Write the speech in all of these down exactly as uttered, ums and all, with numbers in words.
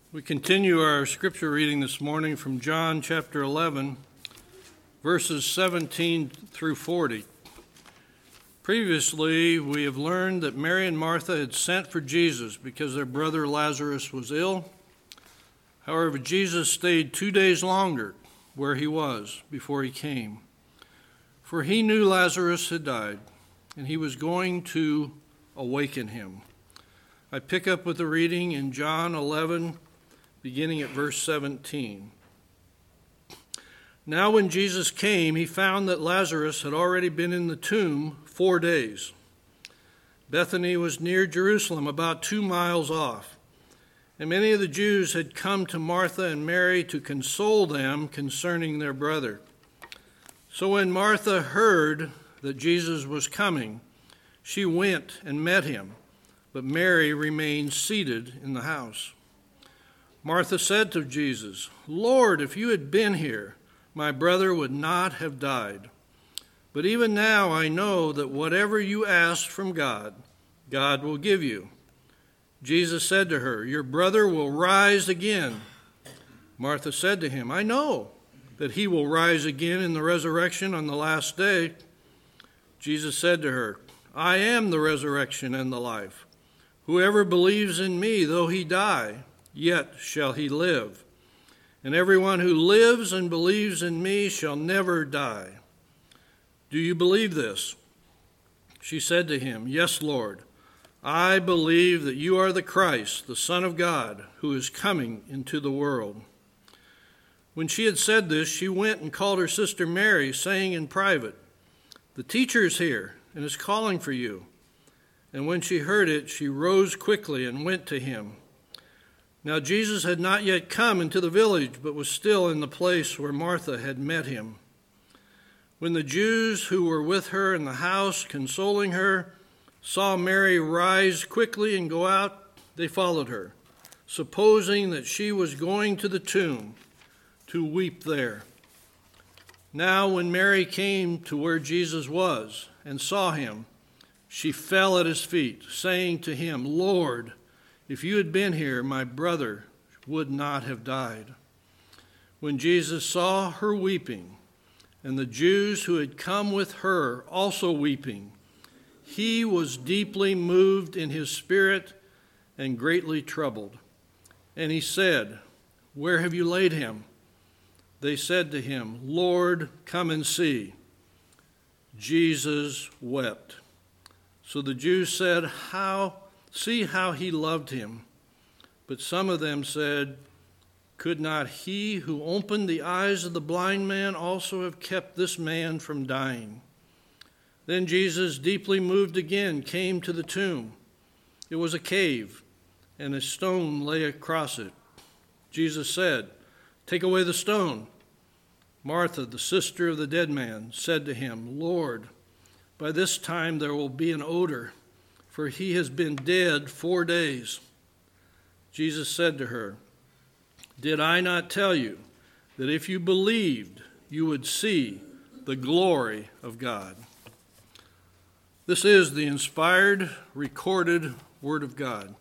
We continue our scripture reading this morning from John chapter eleven, verses seventeen through forty. Previously, we have learned that Mary and Martha had sent for Jesus because their brother Lazarus was ill. However, Jesus stayed two days longer where he was before he came, for he knew Lazarus had died, and he was going to awaken him. I pick up with the reading in John eleven, beginning at verse seventeen. Now when Jesus came, he found that Lazarus had already been in the tomb four days. Bethany was near Jerusalem, about two miles off, and many of the Jews had come to Martha and Mary to console them concerning their brother. So when Martha heard that Jesus was coming, she went and met him, but Mary remained seated in the house. Martha said to Jesus, "Lord, if you had been here, my brother would not have died. But even now I know that whatever you ask from God, God will give you." Jesus said to her, "Your brother will rise again." Martha said to him, "I know that he will rise again in the resurrection on the last day." Jesus said to her, "I am the resurrection and the life. Whoever believes in me, though he die, yet shall he live. And everyone who lives and believes in me shall never die. Do you believe this?" She said to him, "Yes, Lord. I believe that you are the Christ, the Son of God, who is coming into the world." When she had said this, she went and called her sister Mary, saying in private, "The teacher is here and is calling for you." And when she heard it, she rose quickly and went to him. Now Jesus had not yet come into the village, but was still in the place where Martha had met him. When the Jews who were with her in the house, consoling her, saw Mary rise quickly and go out, they followed her, supposing that she was going to the tomb to weep there. Now when Mary came to where Jesus was and saw him, she fell at his feet, saying to him, "Lord, if you had been here, my brother would not have died." When Jesus saw her weeping, and the Jews who had come with her also weeping, he was deeply moved in his spirit and greatly troubled. And he said, "Where have you laid him?" They said to him, "Lord, come and see." Jesus wept. So the Jews said, "How? See how he loved him." But some of them said, "Could not he who opened the eyes of the blind man also have kept this man from dying?" Then Jesus, deeply moved again, came to the tomb. It was a cave, and a stone lay across it. Jesus said, "Take away the stone." Martha, the sister of the dead man, said to him, "Lord, by this time there will be an odor, for he has been dead four days." Jesus said to her, "Did I not tell you that if you believed, you would see the glory of God?" This is the inspired, recorded Word of God.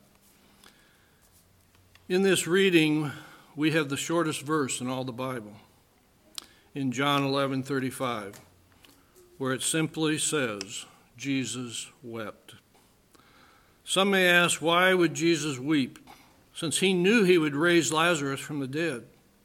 In this reading, we have the shortest verse in all the Bible, in John eleven thirty-five, where it simply says, Jesus wept. Some may ask, why would Jesus weep, since he knew he would raise Lazarus from the dead?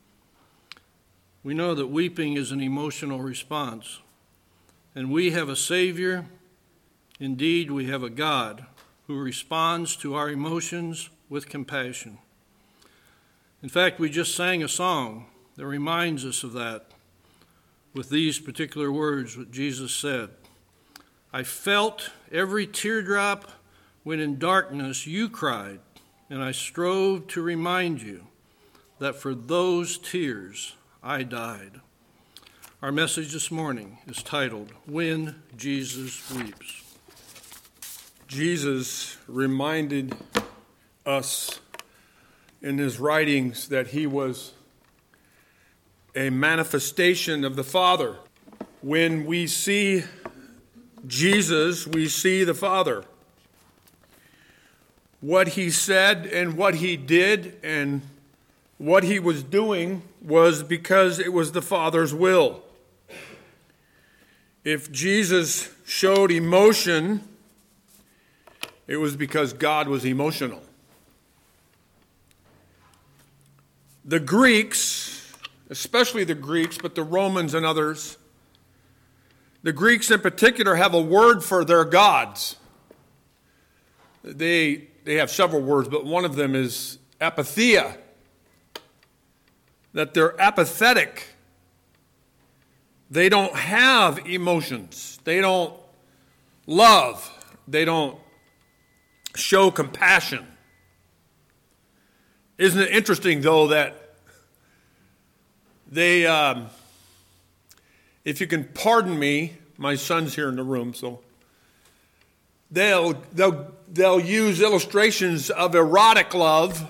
We know that weeping is an emotional response, and we have a Savior. Indeed, we have a God who responds to our emotions with compassion. In fact, we just sang a song that reminds us of that with these particular words, what Jesus said. "I felt every teardrop when in darkness you cried, and I strove to remind you that for those tears I died." Our message this morning is titled, "When Jesus Weeps." Jesus reminded us in his writings that he was a manifestation of the Father. When we see Jesus, we see the Father. what he said and what he did and what he was doing was because it was the Father's will. If Jesus showed emotion, it was because God was emotional. The Greeks, especially the Greeks, but the Romans and others, the Greeks in particular have a word for their gods. They, they have several words, but one of them is apatheia. That they're apathetic. They don't have emotions. They don't love. They don't show compassion. Isn't it interesting, though, that they, um, if you can pardon me, my son's here in the room, so they'll they'll they'll use illustrations of erotic love.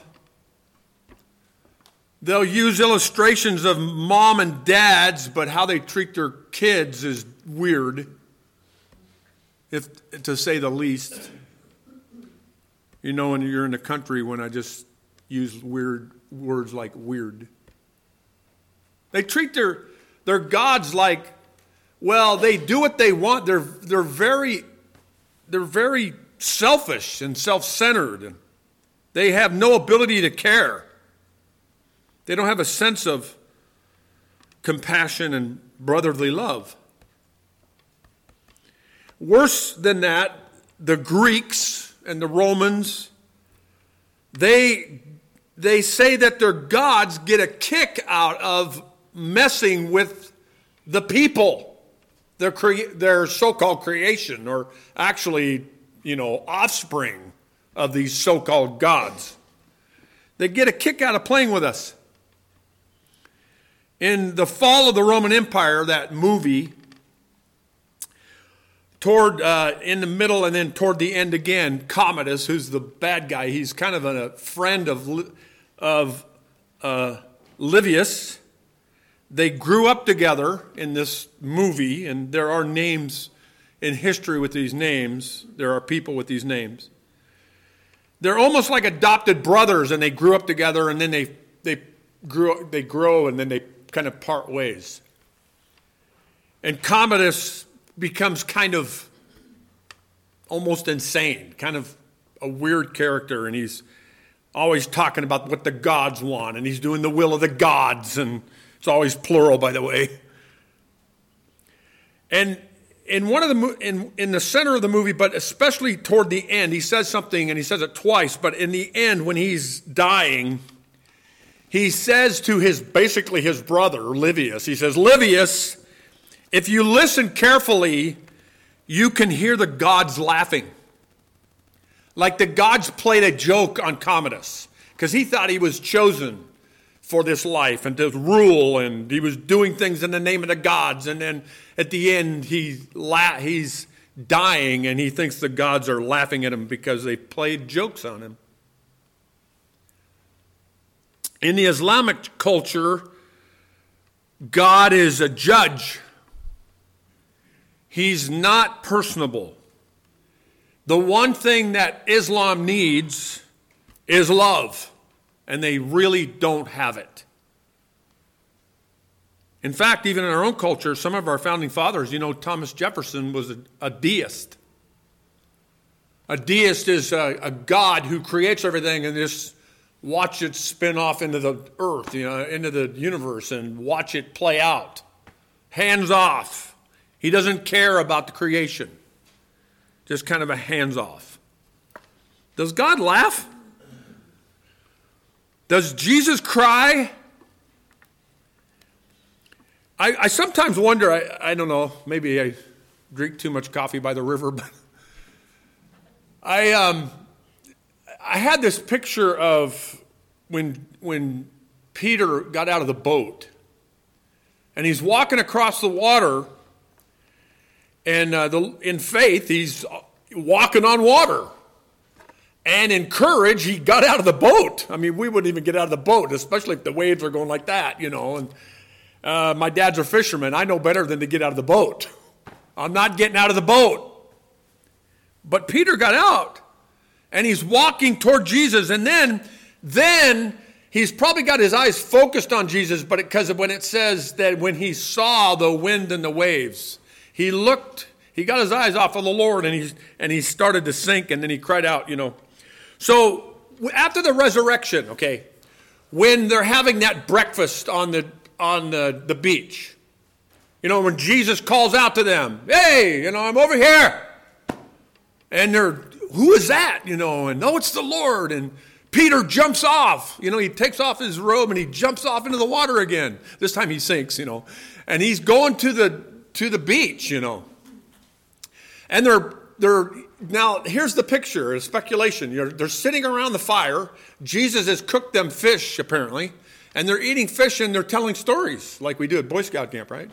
They'll use illustrations of mom and dads, but how they treat their kids is weird, if to say the least. You know, when you're in the country, when I just use weird words like weird. They treat their their gods like, well, they do what they want. They're they're very they're very selfish and self-centered, and they have no ability to care. They don't have a sense of compassion and brotherly love. Worse than that, the Greeks and the Romans, they, they say that their gods get a kick out of messing with the people, their, cre- their so-called creation, or actually, you know, offspring of these so-called gods. They get a kick out of playing with us. In the fall of the Roman Empire, that movie, toward uh, in the middle and then toward the end again, Commodus, who's the bad guy, he's kind of a friend of of uh, Livius. They grew up together in this movie, and there are names in history with these names. There are people with these names. They're almost like adopted brothers, and they grew up together, and then they they grew they grow, and then they kind of part ways. And Commodus becomes kind of almost insane, kind of a weird character, and he's always talking about what the gods want, and he's doing the will of the gods, and it's always plural, by the way. And in one of the in in the center of the movie, but especially toward the end, he says something, and he says it twice, but in the end, when he's dying, he says to his, basically his brother, Livius, he says, Livius, if you listen carefully, you can hear the gods laughing. Like the gods played a joke on Commodus, because he thought he was chosen for this life and to rule, and he was doing things in the name of the gods, and then at the end he la- he's dying, and he thinks the gods are laughing at him because they played jokes on him. In the Islamic culture, God is a judge. He's not personable. The one thing that Islam needs is love, and they really don't have it. In fact, even in our own culture, some of our founding fathers, you know, Thomas Jefferson was a, a deist. A deist is a, a God who creates everything and just watch it spin off into the earth, you know, into the universe, and watch it play out. Hands off. He doesn't care about the creation. Just kind of a hands off. Does God laugh? Does Jesus cry? I, I sometimes wonder, I, I don't know, maybe I drink too much coffee by the river, but I um I had this picture of when when Peter got out of the boat, and he's walking across the water, and uh, the, in faith, he's walking on water. And in courage, he got out of the boat. I mean, we wouldn't even get out of the boat, especially if the waves are going like that, you know. And uh, my dad's a fisherman. I know better than to get out of the boat. I'm not getting out of the boat. But Peter got out. And he's walking toward Jesus, and then, then he's probably got his eyes focused on Jesus, but because of when it says that when he saw the wind and the waves, he looked, he got his eyes off of the Lord, and he, and he started to sink, and then he cried out, you know. So after the resurrection, okay, when they're having that breakfast on the on the, the beach, you know, when Jesus calls out to them, hey, you know, I'm over here. And they're, who is that? You know, and no, it's the Lord. And Peter jumps off. You know, he takes off his robe and he jumps off into the water again. This time he sinks, you know. And he's going to the to the beach, you know. And they're they're now here's the picture, a speculation. You're, they're sitting around the fire. Jesus has cooked them fish, apparently. And they're eating fish and they're telling stories like we do at Boy Scout camp, right?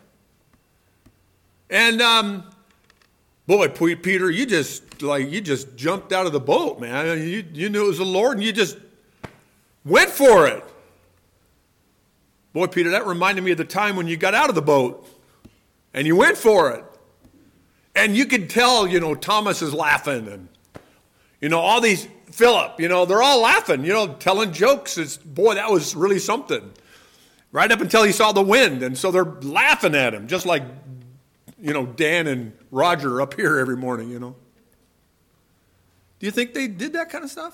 And um boy, Peter, you just like you just jumped out of the boat, man. You you knew it was the Lord, and you just went for it. Boy, Peter, that reminded me of the time when you got out of the boat and you went for it. And you could tell, you know, Thomas is laughing, and you know all these Philip, you know, they're all laughing, you know, telling jokes. It's boy, that was really something. Right up until he saw the wind, and so they're laughing at him, just like, you know, Dan and Roger up here every morning, you know. Do you think they did that kind of stuff?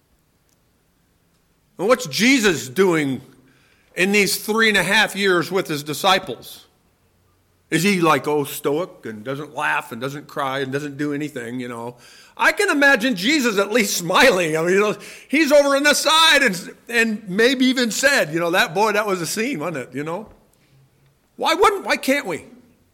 And what's Jesus doing in these three and a half years with his disciples? Is he like, oh, stoic and doesn't laugh and doesn't cry and doesn't do anything, you know? I can imagine Jesus at least smiling. I mean, you know, he's over on the side and, and maybe even said, you know, that boy, that was a scene, wasn't it, you know? Why wouldn't, why can't we?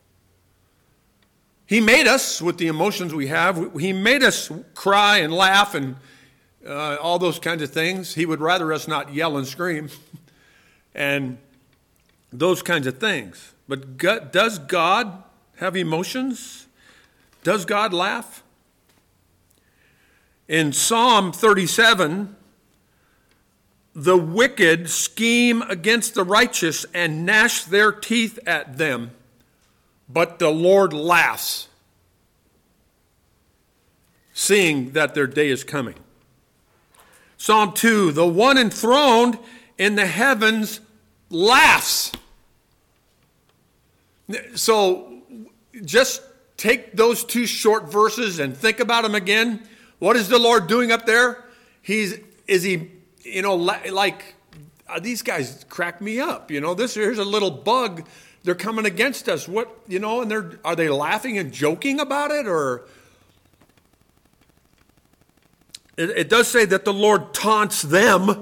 He made us with the emotions we have. He made us cry and laugh and uh, all those kinds of things. He would rather us not yell and scream and those kinds of things. But God, does God have emotions? Does God laugh? In Psalm thirty-seven, the wicked scheme against the righteous and gnash their teeth at them, but the Lord laughs, seeing that their day is coming. Psalm two, the one enthroned in the heavens laughs. So just take those two short verses and think about them again. What is the Lord doing up there? He's, is he, you know, like, uh, these guys crack me up. You know, this here's a little bug. They're coming against us. What, you know, and they're, are they laughing and joking about it? Or it, it does say that the Lord taunts them.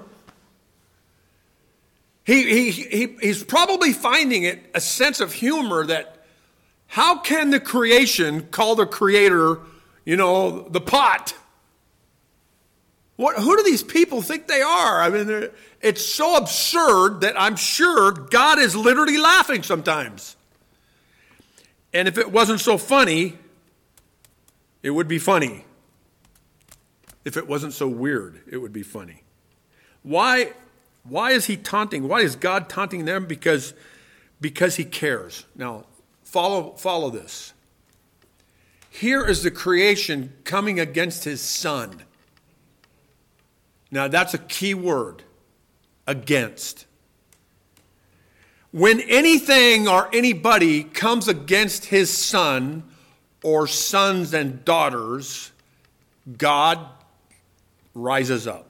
He, he, he, he's probably finding it a sense of humor that how can the creation call the creator, you know, the pot? What, who do these people think they are? I mean, it's so absurd that I'm sure God is literally laughing sometimes. And if it wasn't so funny, it would be funny. If it wasn't so weird, it would be funny. Why? Why is he taunting? Why is God taunting them? Because, because he cares. Now, follow, follow this. Here is the creation coming against his son. Now, that's a key word. Against. When anything or anybody comes against his son or sons and daughters, God rises up.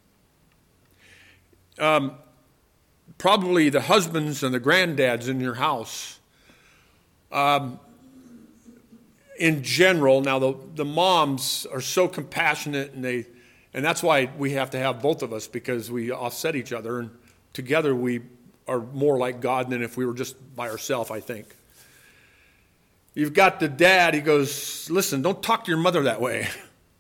Um, probably the husbands and the granddads in your house, um, in general, now the, the moms are so compassionate, and they, and that's why we have to have both of us, because we offset each other, and together we are more like God than if we were just by ourselves, I think. You've got the dad, he goes, listen, don't talk to your mother that way.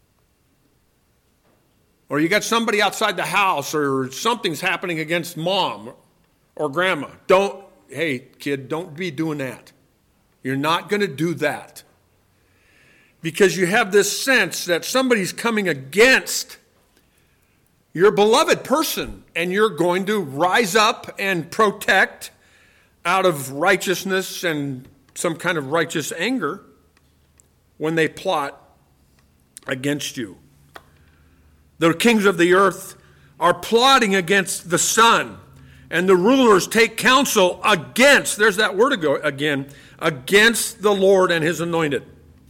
Or you got somebody outside the house, or something's happening against mom or grandma. Don't, hey, kid, don't be doing that. You're not going to do that. Because you have this sense that somebody's coming against your beloved person, and you're going to rise up and protect out of righteousness and some kind of righteous anger when they plot against you. The kings of the earth are plotting against the Son, and the rulers take counsel against, there's that word again, against the Lord and his anointed.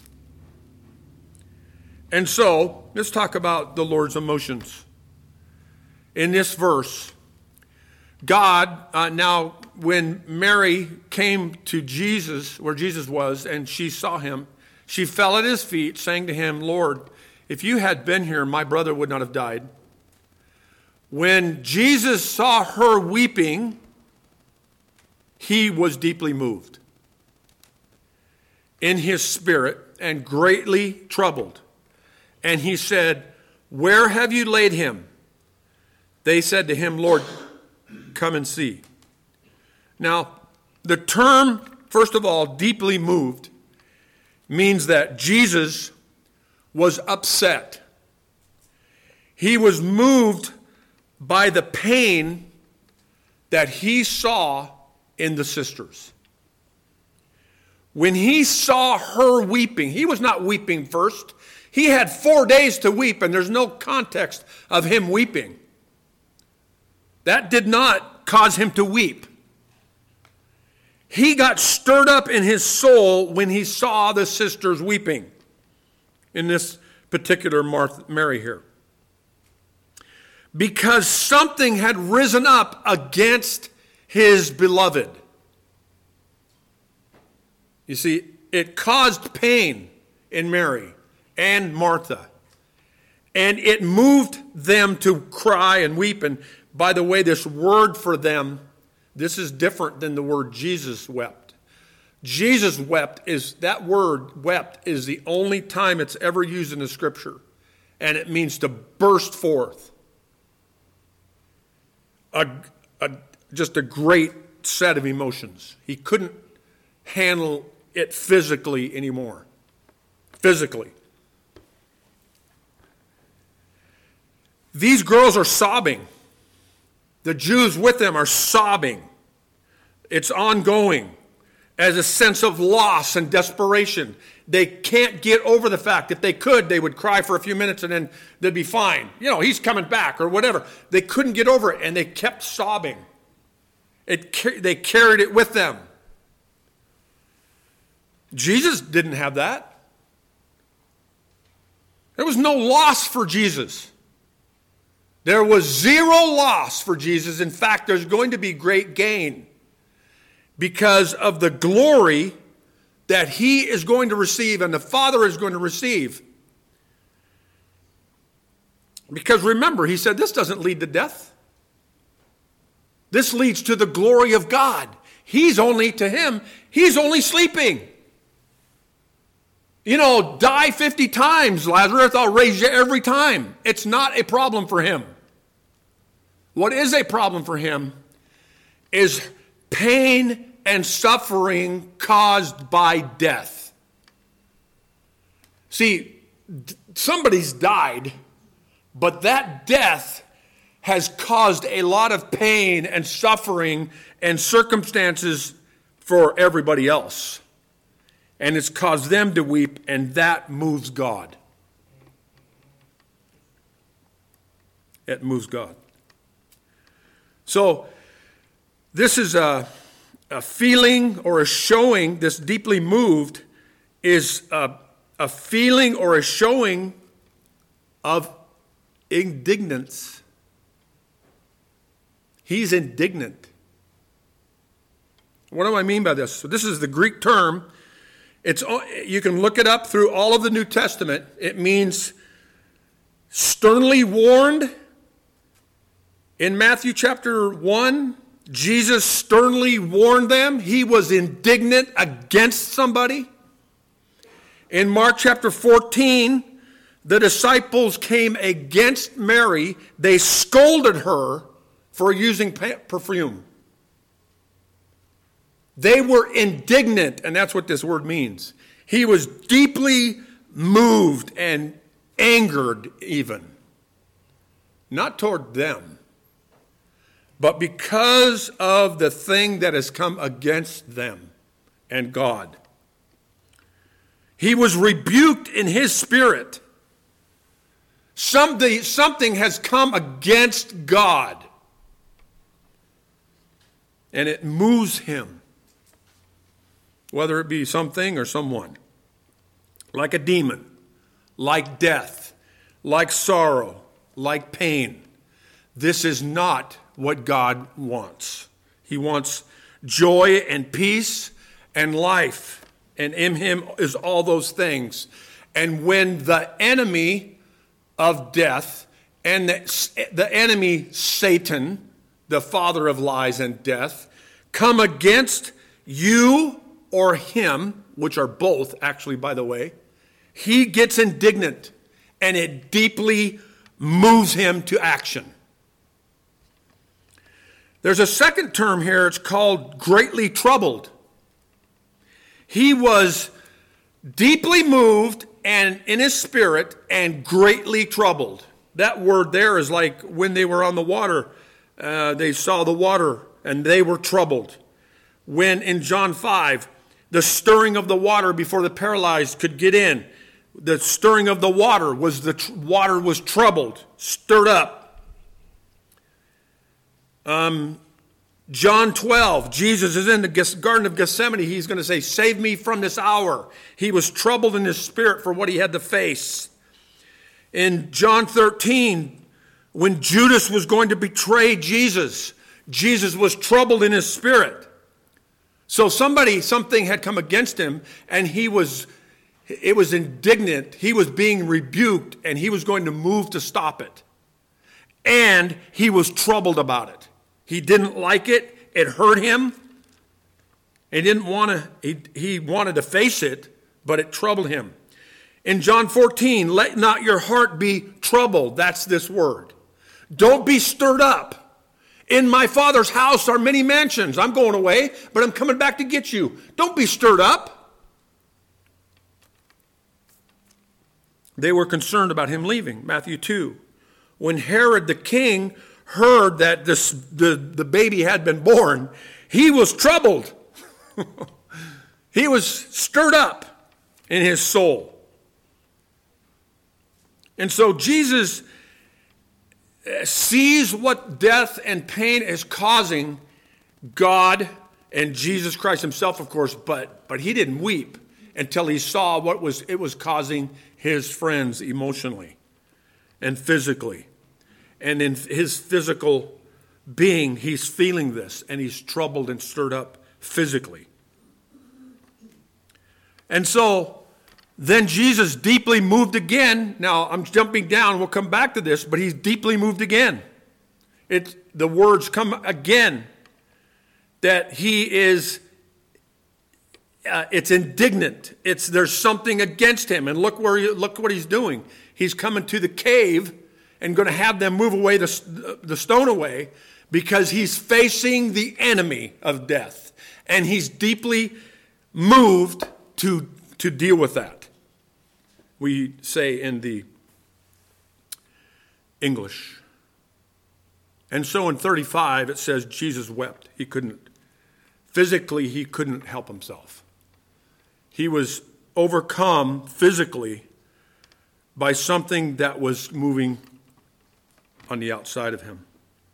And so, let's talk about the Lord's emotions. In this verse, God, uh, now when Mary came to Jesus, where Jesus was, and she saw him, she fell at his feet, saying to him, Lord, if you had been here, my brother would not have died. When Jesus saw her weeping, he was deeply moved in his spirit and greatly troubled. And he said, where have you laid him? They said to him, Lord, come and see. Now, the term, first of all, deeply moved, means that Jesus was upset. He was moved by the pain that he saw in the sisters. When he saw her weeping, he was not weeping first. He had four days to weep, and there's no context of him weeping. That did not cause him to weep. He got stirred up in his soul when he saw the sisters weeping in this particular Martha, Mary here. Because something had risen up against his beloved. You see, it caused pain in Mary and Martha. And it moved them to cry and weep. And by the way, this word for them, this is different than the word Jesus wept. Jesus wept is, that word wept is the only time it's ever used in the scripture. And it means to burst forth. A, a, just a great set of emotions. He couldn't handle it physically anymore. Physically. These girls are sobbing. The Jews with them are sobbing. It's ongoing as a sense of loss and desperation. They can't get over the fact. If they could, they would cry for a few minutes and then they'd be fine. You know, he's coming back or whatever. They couldn't get over it, and they kept sobbing. It, they carried it with them. Jesus didn't have that. There was no loss for Jesus. There was zero loss for Jesus. In fact, there's going to be great gain because of the glory that he is going to receive and the Father is going to receive. Because remember, he said this doesn't lead to death. This leads to the glory of God. He's only, to him, he's only sleeping. You know, die fifty times, Lazarus, I'll raise you every time. It's not a problem for him. What is a problem for him is pain and suffering caused by death. See, somebody's died, but that death has caused a lot of pain and suffering and circumstances for everybody else. And it's caused them to weep, and that moves God. It moves God. So, this is a, a feeling or a showing, this deeply moved is a, a feeling or a showing of indignance. He's indignant. What do I mean by this? So this is the Greek term. It's, you can look it up through all of the New Testament. It means sternly warned. In Matthew chapter one, Jesus sternly warned them. He was indignant against somebody. In Mark chapter fourteen, the disciples came against Mary. They scolded her for using perfume. They were indignant, and that's what this word means. He was deeply moved and angered even. Not toward them, but because of the thing that has come against them and God. He was rebuked in his spirit. Something, something has come against God. And it moves him. Whether it be something or someone. Like a demon. Like death. Like sorrow. Like pain. This is not what God wants. He wants joy and peace and life. And in him is all those things. And when the enemy of death and the, the enemy Satan, the father of lies and death, come against you or him, which are both actually, by the way, he gets indignant and it deeply moves him to action. There's a second term here, it's called greatly troubled. He was deeply moved and in his spirit and greatly troubled. That word there is like when they were on the water, uh, they saw the water and they were troubled. When in John five, the stirring of the water before the paralyzed could get in, the stirring of the water was the tr- water was troubled, stirred up. Um, John twelve, Jesus is in the Garden of Gethsemane. He's going to say, save me from this hour. He was troubled in his spirit for what he had to face. In John thirteen, when Judas was going to betray Jesus, Jesus was troubled in his spirit. So somebody, something had come against him, and he was, it was indignant. He was being rebuked, and he was going to move to stop it. And he was troubled about it. He didn't like it. It hurt him. He didn't want to, he, he wanted to face it, but it troubled him. In John fourteen, let not your heart be troubled. That's this word. Don't be stirred up. In my Father's house are many mansions. I'm going away, but I'm coming back to get you. Don't be stirred up. They were concerned about him leaving. Matthew two. When Herod the king heard that this, the, the baby had been born, he was troubled. He was stirred up in his soul. And so Jesus sees what death and pain is causing God and Jesus Christ himself, of course, but, but he didn't weep until he saw what was it was causing his friends emotionally and physically. And in his physical being, he's feeling this, and he's troubled and stirred up physically. And so then Jesus deeply moved again. Now, I'm jumping down. We'll come back to this, but he's deeply moved again. It, the words come again that he is, uh, it's indignant. It's there's something against him. And look where he, look what he's doing. He's coming to the cave and going to have them move away the, the stone away because he's facing the enemy of death. And he's deeply moved to, to deal with that. We say in the English. And so in thirty-five, it says Jesus wept. He couldn't, physically, he couldn't help himself. He was overcome physically by something that was moving on the outside of him.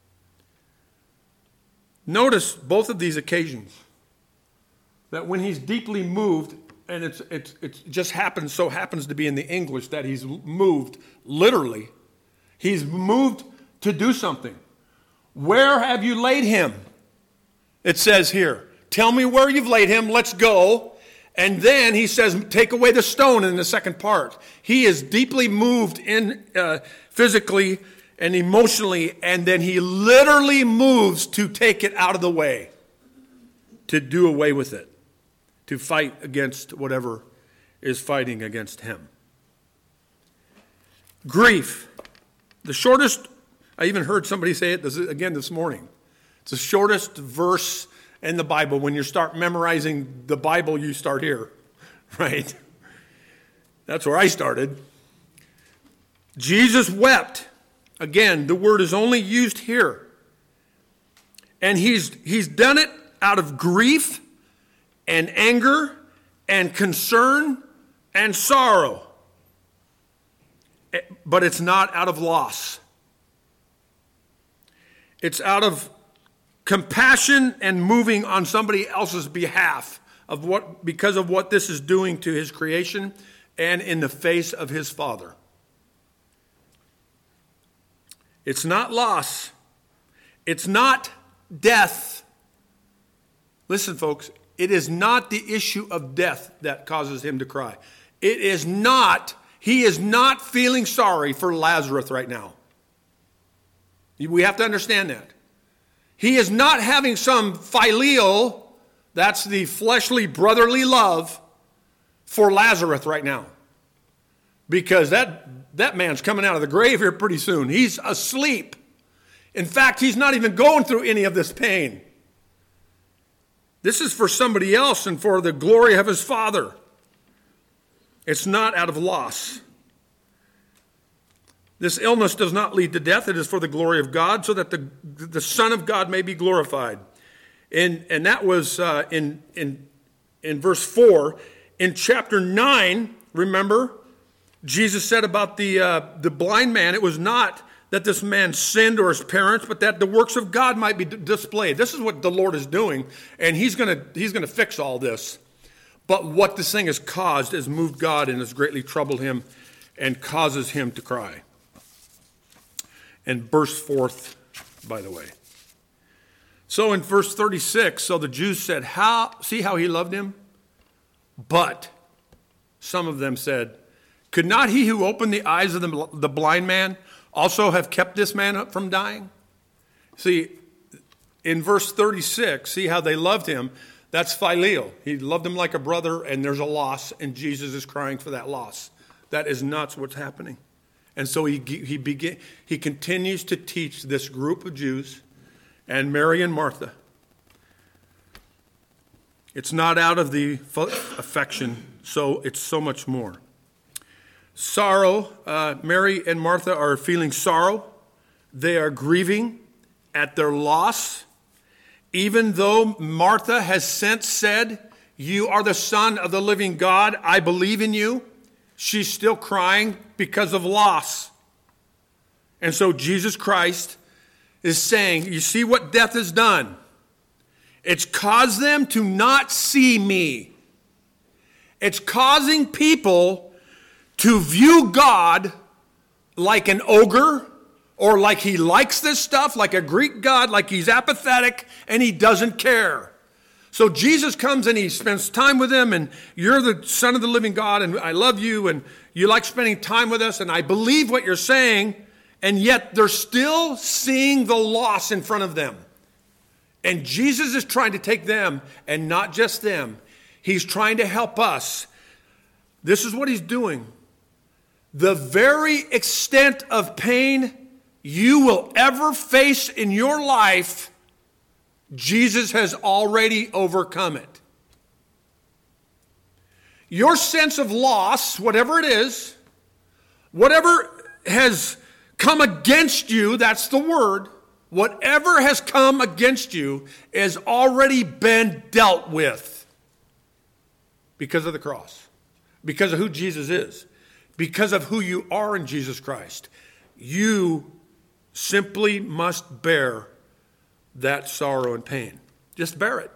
Notice both of these occasions that when he's deeply moved, and it's, it's, it just happens, so happens to be in the English that he's moved literally. He's moved to do something. Where have you laid him? It says here, tell me where you've laid him, let's go. And then he says, take away the stone in the second part. He is deeply moved in uh, physically and emotionally, and then he literally moves to take it out of the way, to do away with it. To fight against whatever is fighting against him. Grief. The shortest, I even heard somebody say it this, again this morning. It's the shortest verse in the Bible. When you start memorizing the Bible, you start here, right? That's where I started. Jesus wept. Again, the word is only used here. And he's he's done it out of grief and anger and concern and sorrow. but it's not out of loss. It's out of compassion and moving on somebody else's behalf of what, because of what this is doing to his creation and in the face of his Father. It's not loss. It's not death. Listen, folks, it is not the issue of death that causes him to cry. It is not, he is not feeling sorry for Lazarus right now. We have to understand that. He is not having some phileo, that's the fleshly brotherly love, for Lazarus right now. Because that, that man's coming out of the grave here pretty soon. He's asleep. In fact, he's not even going through any of this pain. This is for somebody else and for the glory of his Father. It's not out of loss. This illness does not lead to death. It is for the glory of God, so that the, the Son of God may be glorified. And, and that was uh, in, in, in verse four. In chapter nine, remember, Jesus said about the, uh, the blind man, it was not that this man sinned or his parents, but that the works of God might be d- displayed. This is what the Lord is doing, and he's going to he's going to fix all this. But what this thing has caused has moved God and has greatly troubled him and causes him to cry. And burst forth, by the way. So in verse thirty-six, so the Jews said, "How see how he loved him?" But some of them said, "Could not he who opened the eyes of the, the blind man also have kept this man up from dying?" See, in verse thirty-six, see how they loved him. That's phileo. He loved him like a brother, and there's a loss, and Jesus is crying for that loss. That is not what's happening. And so he he begin, he continues to teach this group of Jews and Mary and Martha. It's not out of the affection, so it's so much more. Sorrow, uh, Mary and Martha are feeling sorrow. They are grieving at their loss. Even though Martha has since said, "You are the Son of the living God, I believe in you," she's still crying because of loss. And so Jesus Christ is saying, you see what death has done? It's caused them to not see me. It's causing people to view God like an ogre, or like he likes this stuff, like a Greek god, like he's apathetic and he doesn't care. So Jesus comes and he spends time with them, and you're the Son of the living God, and I love you, and you like spending time with us, and I believe what you're saying, and yet they're still seeing the loss in front of them. And Jesus is trying to take them, and not just them. He's trying to help us. This is what he's doing. The very extent of pain you will ever face in your life, Jesus has already overcome it. Your sense of loss, whatever it is, whatever has come against you, that's the word, whatever has come against you has already been dealt with because of the cross, because of who Jesus is, because of who you are in Jesus Christ. You simply must bear that sorrow and pain. Just bear it.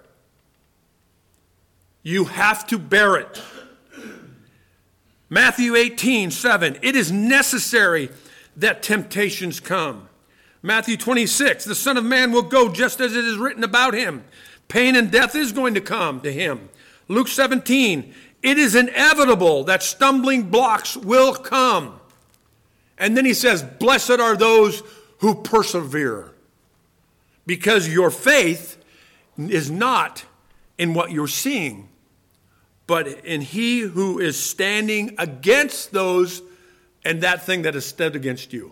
You have to bear it. Matthew eighteen, seven. It is necessary that temptations come. Matthew twenty-six. The Son of Man will go just as it is written about him. Pain and death is going to come to him. Luke seventeen. It is inevitable that stumbling blocks will come. And then he says, blessed are those who persevere. Because your faith is not in what you're seeing, but in he who is standing against those and that thing that is stood against you.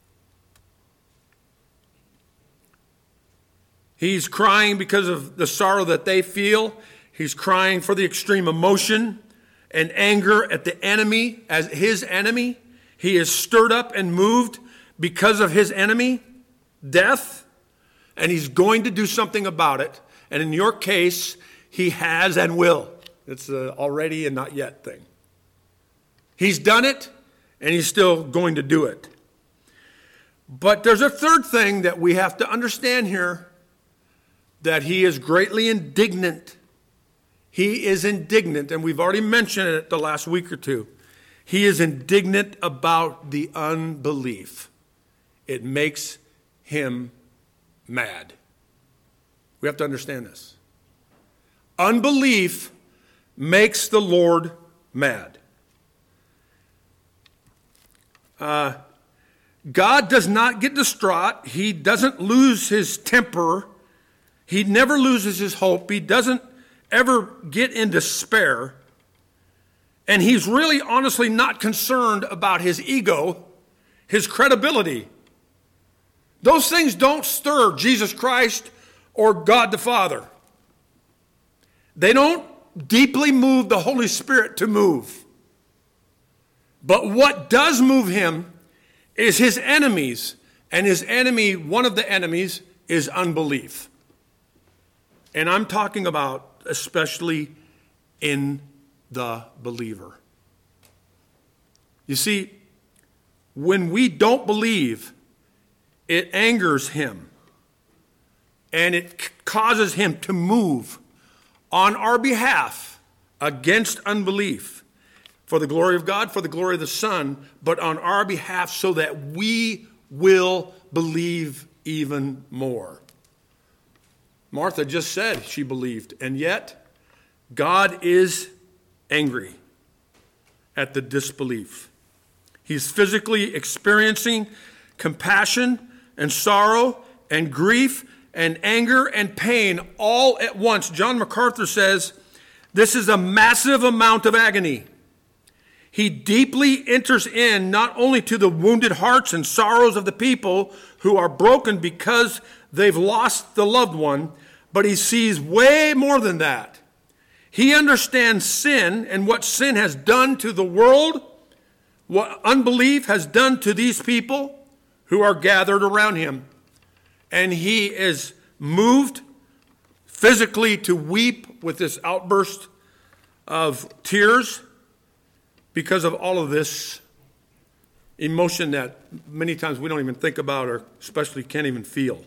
He's crying because of the sorrow that they feel. He's crying for the extreme emotion and anger at the enemy as his enemy. He is stirred up and moved because of his enemy, death. And he's going to do something about it. And in your case, he has and will. It's a already and not yet thing. He's done it, and he's still going to do it. But there's a third thing that we have to understand here, that he is greatly indignant. He is indignant, and we've already mentioned it the last week or two. He is indignant about the unbelief. It makes him mad. We have to understand this. Unbelief makes the Lord mad. Uh, God does not get distraught. He doesn't lose his temper. He never loses his hope. He doesn't ever get in despair. And he's really honestly not concerned about his ego, his credibility. Those things don't stir Jesus Christ or God the Father. They don't deeply move the Holy Spirit to move. But what does move him is his enemies. And his enemy, one of the enemies, is unbelief. And I'm talking about especially in the believer. You see, when we don't believe, it angers him. And it causes him to move on our behalf against unbelief. For the glory of God, for the glory of the Son, but on our behalf so that we will believe even more. Martha just said she believed, and yet God is angry at the disbelief. He's physically experiencing compassion and sorrow and grief and anger and pain all at once. John MacArthur says, this is a massive amount of agony. He deeply enters in not only to the wounded hearts and sorrows of the people who are broken because they've lost the loved one, but he sees way more than that. He understands sin and what sin has done to the world, what unbelief has done to these people who are gathered around him. And he is moved physically to weep with this outburst of tears because of all of this emotion that many times we don't even think about or especially can't even feel.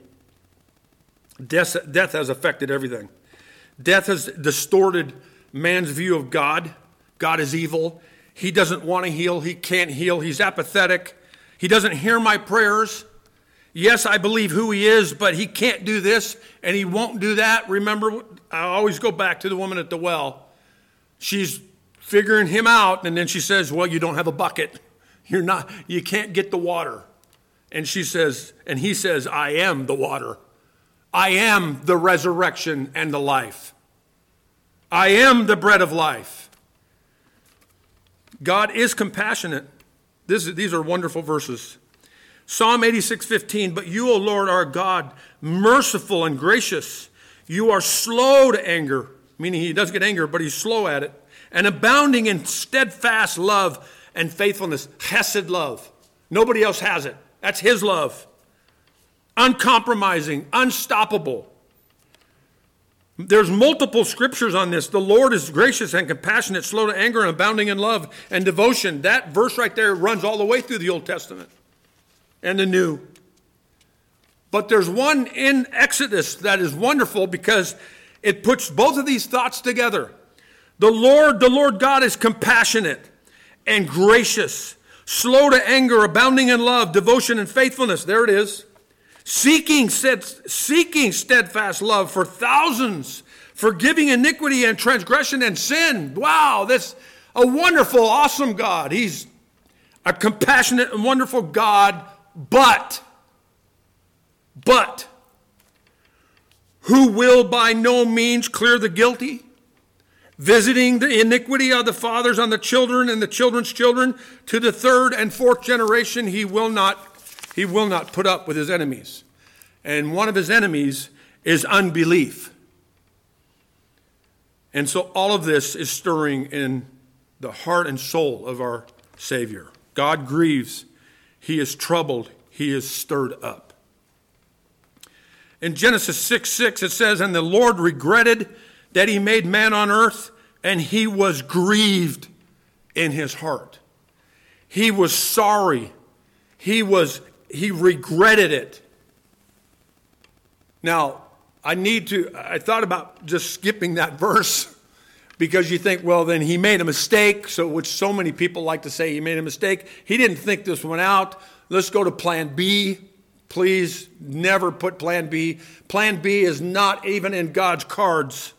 Death, death has affected everything. Death has distorted man's view of God. God is evil. He doesn't want to heal. He can't heal. He's apathetic. He doesn't hear my prayers. Yes, I believe who he is, but he can't do this and he won't do that. Remember, I always go back to the woman at the well. She's figuring him out, and then she says, well, you don't have a bucket. You're not, you can't get the water. And she says, and he says, I am the water. I am the resurrection and the life. I am the bread of life. God is compassionate. This, these are wonderful verses. Psalm eighty-six fifteen, but you, O Lord, are God, merciful and gracious. You are slow to anger, meaning he does get anger, but he's slow at it, and abounding in steadfast love and faithfulness, chesed love. Nobody else has it. That's his love. Uncompromising, unstoppable. There's multiple scriptures on this. The Lord is gracious and compassionate, slow to anger, and abounding in love and devotion. That verse right there runs all the way through the Old Testament and the New. But there's one in Exodus that is wonderful because it puts both of these thoughts together. The Lord, the Lord God is compassionate and gracious, slow to anger, abounding in love, devotion, and faithfulness. There it is. Seeking, seeking steadfast love for thousands, forgiving iniquity and transgression and sin. Wow, that's a wonderful, awesome God. He's a compassionate and wonderful God, but, but, who will by no means clear the guilty, visiting the iniquity of the fathers on the children and the children's children to the third and fourth generation. He will not He will not put up with his enemies. And one of his enemies is unbelief. And so all of this is stirring in the heart and soul of our Savior. God grieves. He is troubled. He is stirred up. In Genesis six six it says, and the Lord regretted that he made man on earth, and he was grieved in his heart. He was sorry. He was, he regretted it. Now, I need to, I thought about just skipping that verse because you think, well, then he made a mistake, so which so many people like to say he made a mistake. He didn't think this one out. Let's go to plan B. Please never put plan B. Plan B is not even in God's cards.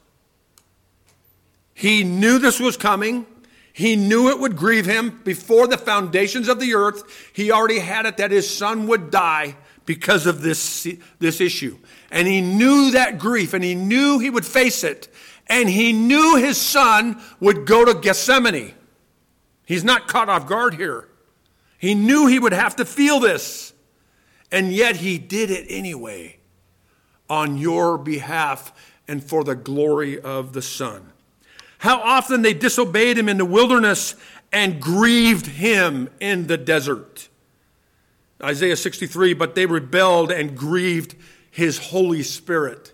He knew this was coming. He knew it would grieve him before the foundations of the earth. He already had it that his son would die because of this, this issue. And he knew that grief, and he knew he would face it. And he knew his son would go to Gethsemane. He's not caught off guard here. He knew he would have to feel this. And yet he did it anyway on your behalf and for the glory of the Son. How often they disobeyed him in the wilderness and grieved him in the desert. Isaiah sixty-three, but they rebelled and grieved his Holy Spirit.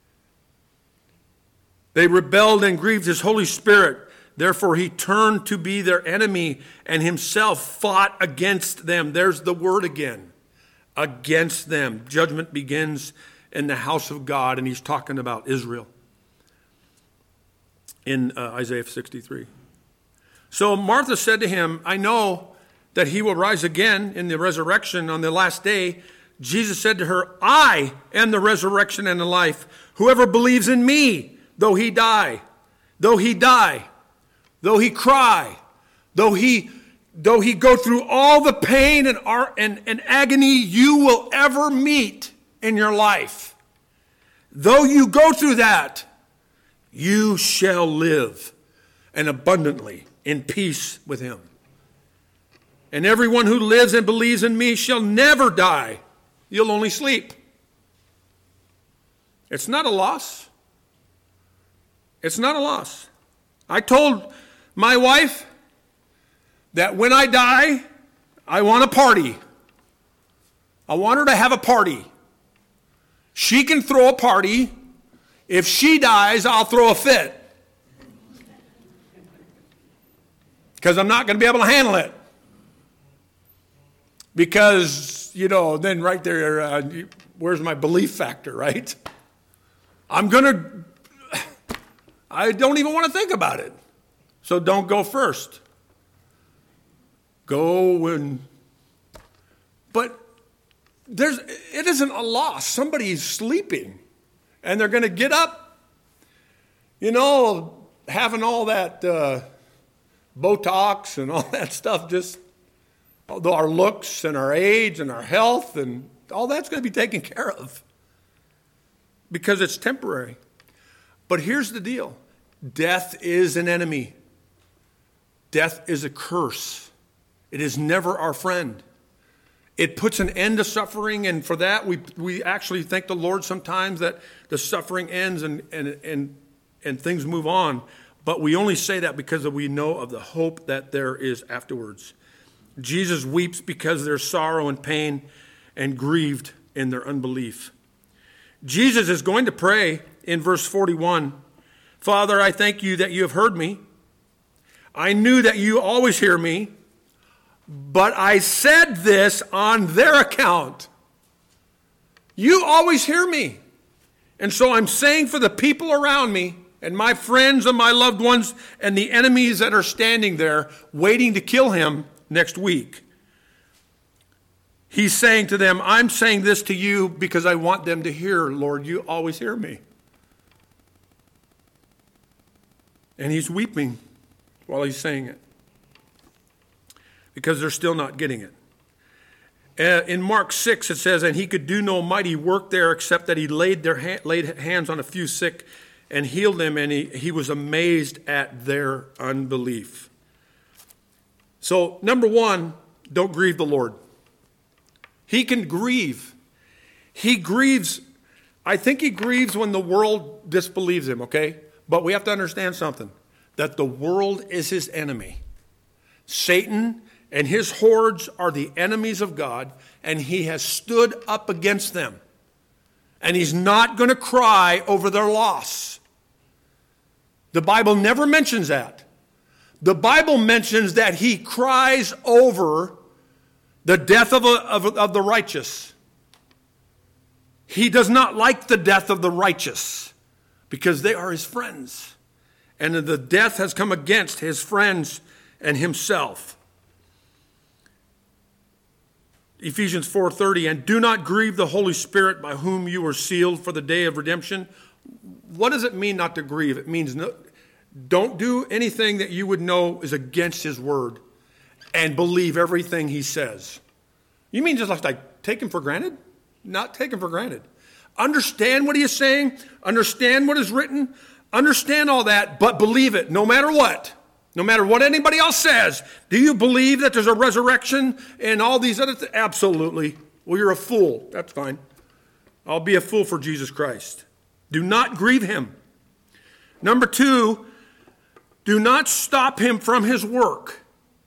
They rebelled and grieved his Holy Spirit. Therefore, he turned to be their enemy and himself fought against them. There's the word again. Against them. Judgment begins in the house of God, and he's talking about Israel in uh, Isaiah sixty-three. So Martha said to him, I know that he will rise again in the resurrection on the last day. Jesus said to her, I am the resurrection and the life. Whoever believes in me, though he die, though he die, though he cry, though he though he go through all the pain and, and, and agony you will ever meet in your life, though you go through that, you shall live, and abundantly in peace with him. And everyone who lives and believes in me shall never die. You'll only sleep. It's not a loss. It's not a loss. I told my wife that when I die, I want a party. I want her to have a party. She can throw a party. If she dies, I'll throw a fit. Because I'm not going to be able to handle it. Because, you know, then right there, uh, where's my belief factor, right? I'm going to, I don't even want to think about it. So don't go first. Go when, but there's, it isn't a loss. Somebody's sleeping and they're going to get up, you know, having all that uh, Botox and all that stuff, just although our looks and our age and our health and all that's going to be taken care of because it's temporary. But here's the deal. Death is an enemy. Death is a curse. It is never our friend. It puts an end to suffering, and for that we we actually thank the Lord sometimes that the suffering ends and and and, and things move on. But we only say that because we know of the hope that there is afterwards. Jesus weeps because there's sorrow and pain and grieved in their unbelief. Jesus is going to pray in verse forty-one, Father, I thank you that you have heard me. I knew that you always hear me, but I said this on their account. You always hear me. And so I'm saying for the people around me and my friends and my loved ones and the enemies that are standing there waiting to kill him next week. He's saying to them, I'm saying this to you because I want them to hear, Lord, you always hear me. And he's weeping while he's saying it because they're still not getting it. Uh, in Mark six, it says, and he could do no mighty work there except that he laid, their ha- laid hands on a few sick and healed them, and he, he was amazed at their unbelief. So, number one, don't grieve the Lord. He can grieve. He grieves. I think he grieves when the world disbelieves him, okay? But we have to understand something, that the world is his enemy. Satan and his hordes are the enemies of God, and he has stood up against them. And he's not going to cry over their loss. The Bible never mentions that. the Bible mentions that he cries over the death of, a, of, of the righteous. He does not like the death of the righteous because they are his friends. And the death has come against his friends and himself. Ephesians four thirty, and do not grieve the Holy Spirit by whom you were sealed for the day of redemption. What does it mean not to grieve? It means no, don't do anything that you would know is against his word and believe everything he says. You mean just like, like take him for granted? Not take him for granted. Understand what he is saying. Understand what is written. Understand all that, but believe it no matter what. No matter what anybody else says. Do you believe that there's a resurrection and all these other things? Absolutely. Well, you're a fool. That's fine. I'll be a fool for Jesus Christ. Do not grieve him. Number two, do not stop him from his work.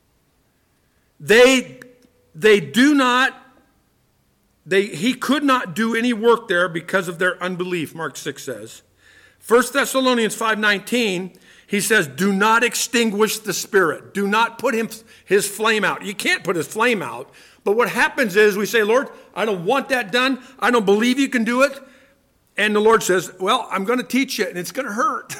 They, they do not, they, he could not do any work there because of their unbelief, Mark six says. First Thessalonians five nineteen, he says, do not extinguish the Spirit. Do not put him, his flame out. You can't put his flame out. But what happens is we say, Lord, I don't want that done. I don't believe you can do it. And the Lord says, well, I'm going to teach you, and it's going to hurt.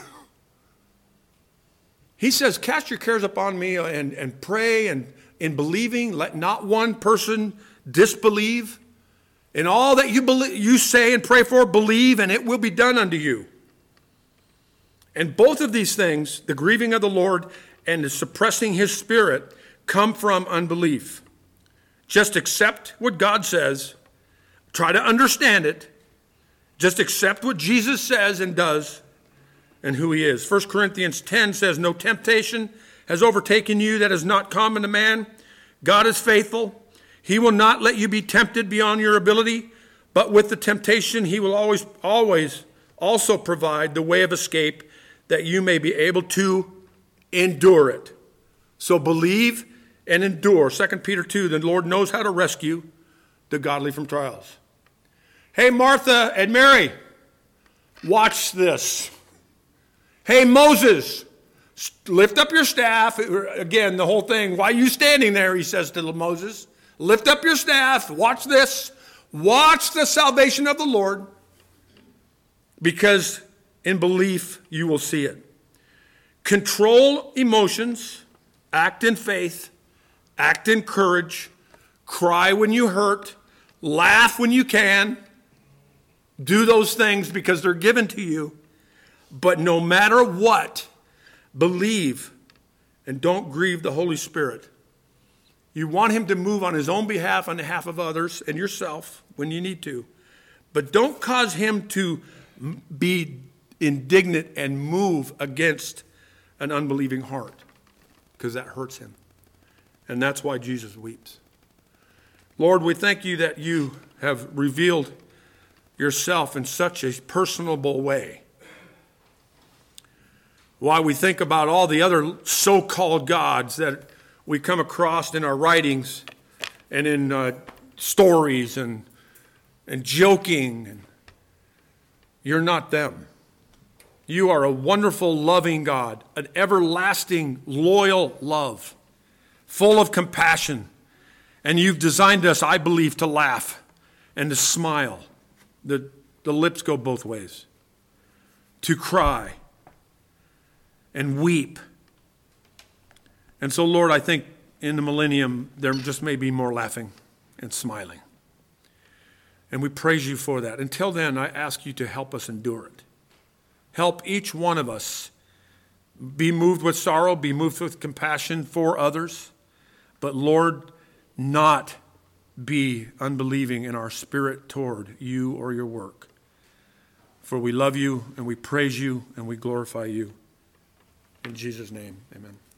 He says, cast your cares upon me and, and pray, and in believing, let not one person disbelieve. In all that you believe, you say and pray for, believe, and it will be done unto you. And both of these things, the grieving of the Lord and the suppressing his Spirit, come from unbelief. Just accept what God says. Try to understand it. Just accept what Jesus says and does and who he is. First Corinthians ten says, no temptation has overtaken you that is not common to man. God is faithful. He will not let you be tempted beyond your ability, but with the temptation he will always, always also provide the way of escape that you may be able to endure it. So believe and endure. Second Peter two, the Lord knows how to rescue the godly from trials. Hey, Martha and Mary, watch this. Hey, Moses, lift up your staff. Again, the whole thing. Why are you standing there, he says to Moses. Lift up your staff. Watch this. Watch the salvation of the Lord, because in belief you will see it. Control emotions. Act in faith. Act in courage. Cry when you hurt. Laugh when you can. Do those things because they're given to you. But no matter what, believe and don't grieve the Holy Spirit. You want him to move on his own behalf, on behalf of others and yourself when you need to. But don't cause him to be indignant and move against an unbelieving heart, because that hurts him. And that's why Jesus weeps. Lord, we thank you that you have revealed yourself in such a personable way. While we think about all the other so-called gods that we come across in our writings and in uh, stories and, and joking, and you're not them. You are a wonderful, loving God, an everlasting, loyal love, full of compassion. And you've designed us, I believe, to laugh and to smile. The, the lips go both ways. To cry and weep. And so, Lord, I think in the millennium, there just may be more laughing and smiling. And we praise you for that. Until then, I ask you to help us endure it. Help each one of us be moved with sorrow, be moved with compassion for others. But, Lord, not be unbelieving in our spirit toward you or your work. For we love you and we praise you and we glorify you. In Jesus' name, amen.